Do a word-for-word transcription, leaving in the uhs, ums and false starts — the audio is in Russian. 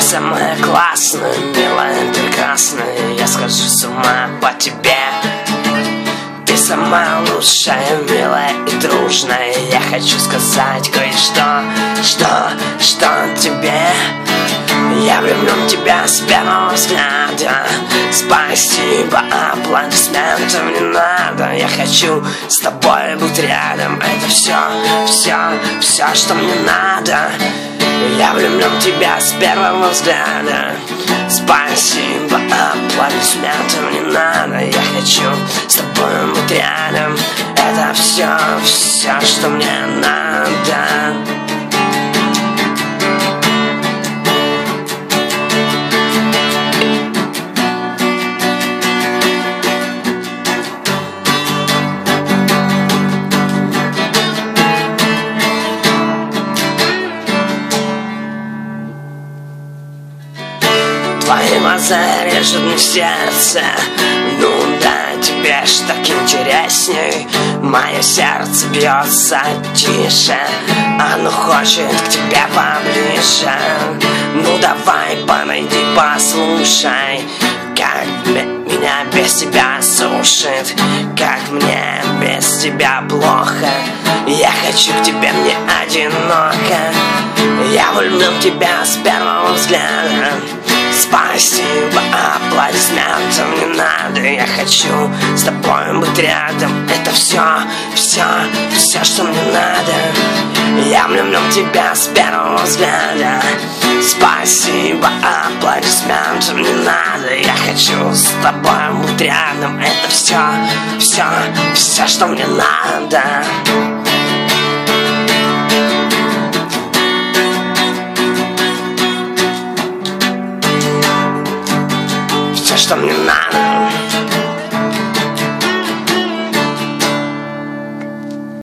самая классная, милая, прекрасная, я схожу с ума по тебе. Ты самая лучшая, милая и дружная. Я хочу сказать кое-что, что, что тебе. Я влюблен в тебя с первого взгляда. Спасибо, аплодисментов не надо. Я хочу с тобой быть рядом. Это все, все, все, что мне надо. Я влюблен в тебя с первого взгляда. Спасибо, аплодисментов не надо. Я хочу с тобой быть рядом. Это все, все, что мне надо. Твои глаза режут мне сердце. Ну да, тебе ж так интересней. Мое сердце бьется тише. Оно хочет к тебе поближе. Ну давай, подойди, послушай, как меня без тебя сушит, как мне без тебя плохо. Я хочу к тебе, мне одиноко. Я влюблен в тебя с первого взгляда. Спасибо, аплодисментов не надо. Я хочу с тобой быть рядом. Это все, все, все, что мне надо. Я влюблен в тебя с первого взгляда. Спасибо, аплодисментов не надо. Я хочу с тобой быть рядом. Это все, все, все, что мне надо. Что мне надо.